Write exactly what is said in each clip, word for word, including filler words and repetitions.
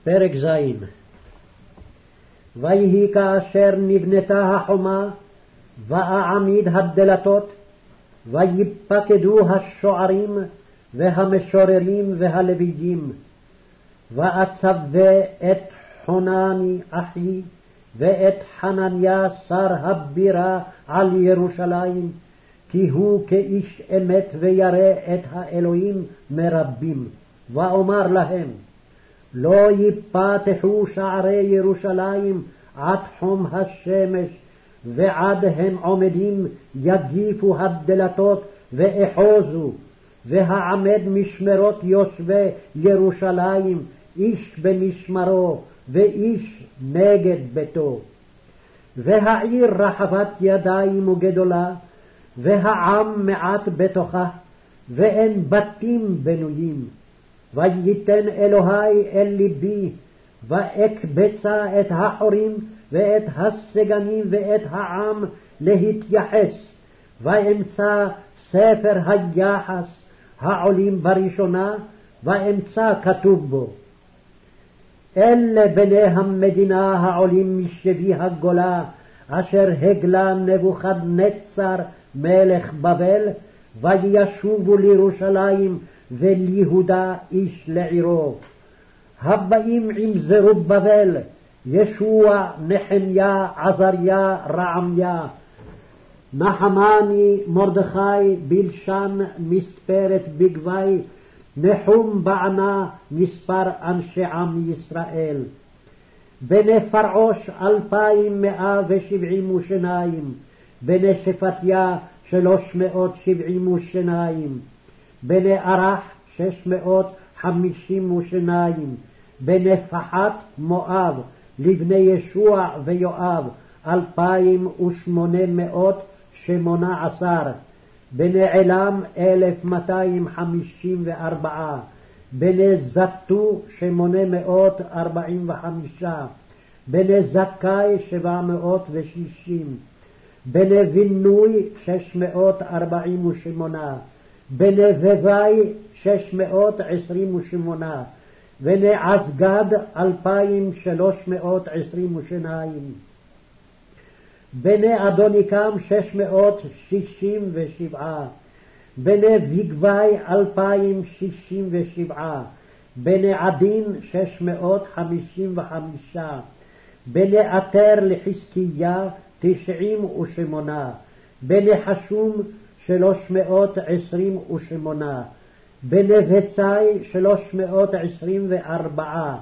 פרק ז'. ויהי כאשר נבנתה החומה, ואעמיד הדלתות, ויפקדו השוערים והמשוררים והלוויים, ואצווה את חונני אחי ואת חנניה שר הבירה על ירושלים, כי הוא כאיש אמת וירא את האלוהים מרבים. ואומר להם, לא יפתחו שערי ירושלים עד חום השמש, ועד הם עומדים יגיפו הדלתות ואחוזו, והעמד משמרות יושבי ירושלים, איש במשמרו ואיש נגד ביתו. והעיר רחבת ידיים וגדולה, והעם מעט בתוכה, ואין בתים בנויים. וייתן אלוהי אל ליבי, ואקבצה את החורים ואת הסגנים ואת העם להתייחס, ואמצא ספר היחס העולים בראשונה, ואמצא כתוב בו, אלה בני המדינה העולים משבי הגולה, אשר הגלה נבוכדנצר מלך בבל, וישובו לירושלים וליהודה איש לעירו. הבאים עם זרובבל, ישוע, נחמיה, עזריה, רעמיה, נחמני, מרדכי, בלשן, מספרת בגבי, נחום בענה, מספר אנשי עם ישראל. בני פרעוש אלפיים מאה ושבעים ושניים, בני שפטיה שלוש מאות שבעים ושניים, בני ערך שש מאות חמישים ושניים, בני פחת מואב, לבני ישוע ויואב אלפיים ושמונה מאות שמונה עשר, בני עילם אלף מאתיים חמישים וארבעה, בני זתו שמונה מאות ארבעים וחמישה, בני זכאי שבע מאות ושישים, בני בינוי שש מאות ארבעים ושמונה, בני בבי שש מאות עשרים ושמונה, בני עזגד אלפיים שלוש מאות עשרים ושניים, בני אדוניקם שש מאות שישים ושבעה, בני בגבי אלפיים שישים ושבעה, בני עדין שש מאות חמישים וחמישה, בני עטר לחזקיה תשעים ושמונה, בני חשום שלוש מאות עשרים ושמונה, בני בצי שלוש מאות עשרים וארבעה,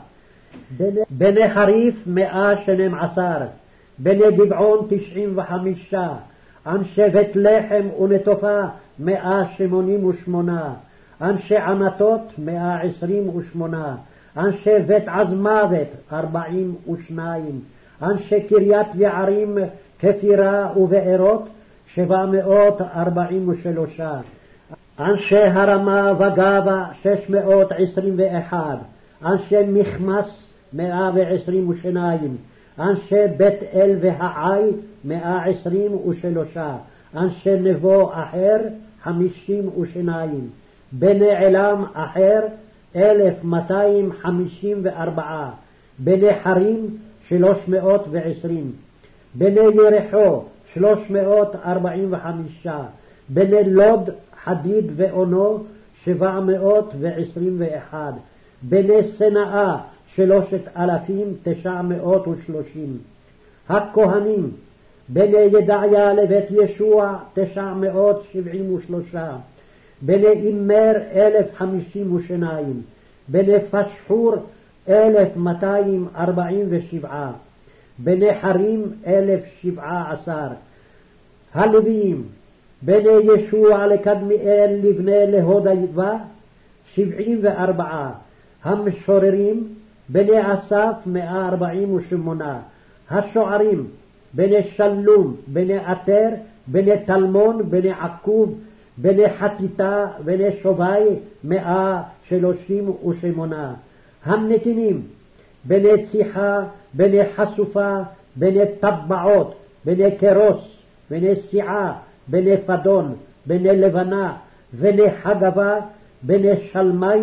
בני חריף מאה שנים עשר, בני גבעון תשעים וחמישה, אנשי בית לחם ונטופה מאה שמונים ושמונה, אנשי ענתות מאה עשרים ושמונה, אנשי בית עזמוות ארבעים ושניים, אנשי קריית יערים כפירה ובארות שבע מאות ארבעים ושלושה, אנשי הרמה וגבה שש מאות עשרים ואחד, אנשי מכמס מאה ועשרים ושניים, אנשי בית אל והעי מאה עשרים ושלושה, אנשי נבו אחר חמישים ושניים, בני עילם אחר אלף מאתיים חמישים וארבעה, בני חרים שלוש מאות ועשרים, בני ירחו שלוש מאות ארבעים וחמישה, בני לוד חדיד ואונו שבע מאות ועשרים ואחד, בני סנאה שלושת אלפים תשע מאות ושלושים, הכהנים בני ידעיה לבית ישוע תשע מאות שבעים ושלושה, בני אימר אלף חמישים ושניים, בני פשחור אלף מאתיים ארבעים ושבעה, בני חרים אלף שבעה עשר, הלוויים בני ישוע לקדמיאל לבני להודייבה שבעים וארבעה, המשוררים בני אסף מאה ארבעים ושמונה, השוערים בני שלום, בני עטר, בני תלמון, בני עקוב, בני חטיטה, בני שובי מאה שלושים ושמונה, הנתינים בני ציחה, בני חשופה, בני טבעות, בני קרוס, בני סיעה, בני פדון, בני לבנה, בני חגבה, בני שלמי,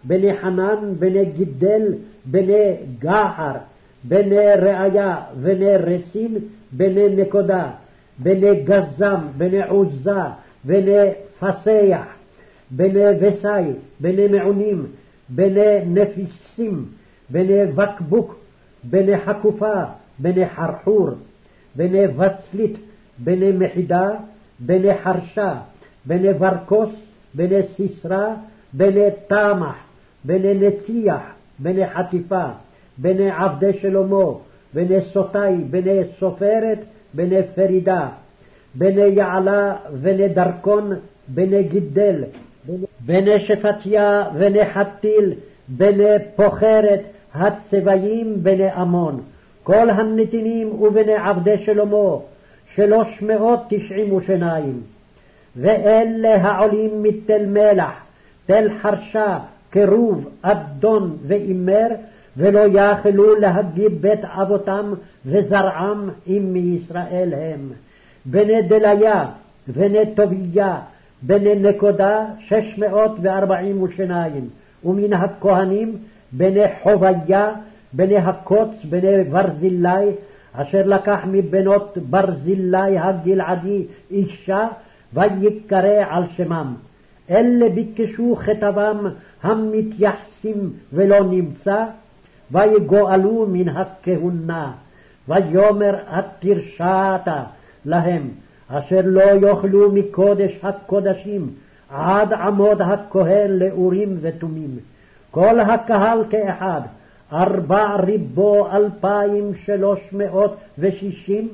בני חנן, בני גידל, בני גחר, בני ראיה, בני רצין, בני נקודה, בני גזם, בני עוזה, בני פסח, בני וסי, בני מעונים, בני נפיסים, בני בקבוק, בני חקופה, בני חרחור, בני וצלית, בני מחידה, בני חרשה, בני ורקוס, בני סיסרה, בני תמח, בני נציח, בני חטיפה, בני עבדי שלמה, בני סוטי, בני סופרת, בני פרידה, בני יעלה, בני דרכון, בני גידל, בני שפטיה, בני חתיל, בני פוחרת, הצבעים, בני עמון, כל הנתינים ובני עבדי שלמה, שלוש מאות תשעים ושניים. ואלה העולים מתל מלח, תל חרשה, קרוב, אדון ואימר, ולא יכלו להגיד בית אבותם וזרעם אם מישראל הם. בני דליה, בני טוביה, בני נקודה, שש מאות וארבעים ושניים. ומן הכהנים, בני חוביה, בני הקוץ, בני ברזילי, אשר לקח מבנות ברזילי הגלעדי אישה, ויקרא על שמם. אלה ביקשו כתבם המתייחסים ולא נמצא, ויגואלו מן הכהונה. ויאמר התרשעת להם, אשר לא יאכלו מקודש הקודשים, עד עמוד הכהן לאורים ותומים. כל הקהל כאחד, ארבע ריבו אלפיים שלוש מאות ושישים,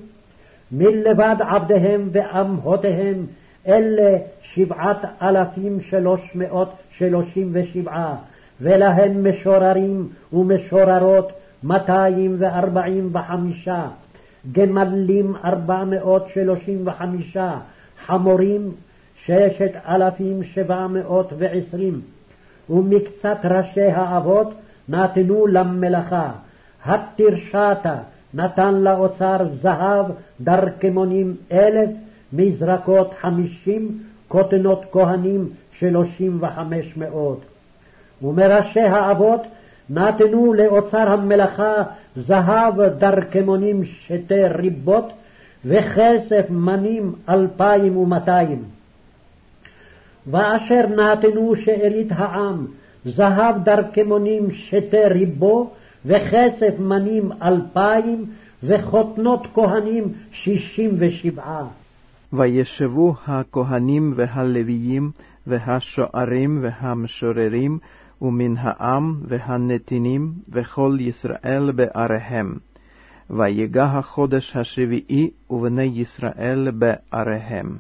מלבד עבדיהם ואמהותיהם, אלה שבעת אלפים שלוש מאות שלושים ושבעה, ולהם משוררים ומשוררות מאתיים וארבעים וחמישה, גמלים ארבע מאות שלושים וחמישה, חמורים ששת אלפים שבע מאות ועשרים, ומקצת ראשי האבות נתנו למלאכה. התרשתה נתן לאוצר זהב דרכמונים אלף, מזרקות חמישים, כותנות כהנים שלושים וחמש מאות. ומראשי האבות נתנו לאוצר המלאכה זהב דרכמונים שתי ריבות, וכסף מנים אלפיים ומאתיים. ואשר נתנו שארית העם זהב דרכמונים שתי ריבו, וכסף מנים אלפיים, וכותנות כהנים שישים ושבעה. וישבו הכהנים והלוויים והשוערים והמשוררים ומן העם והנתינים וכל ישראל בעריהם. ויגע החודש השביעי ובני ישראל בעריהם.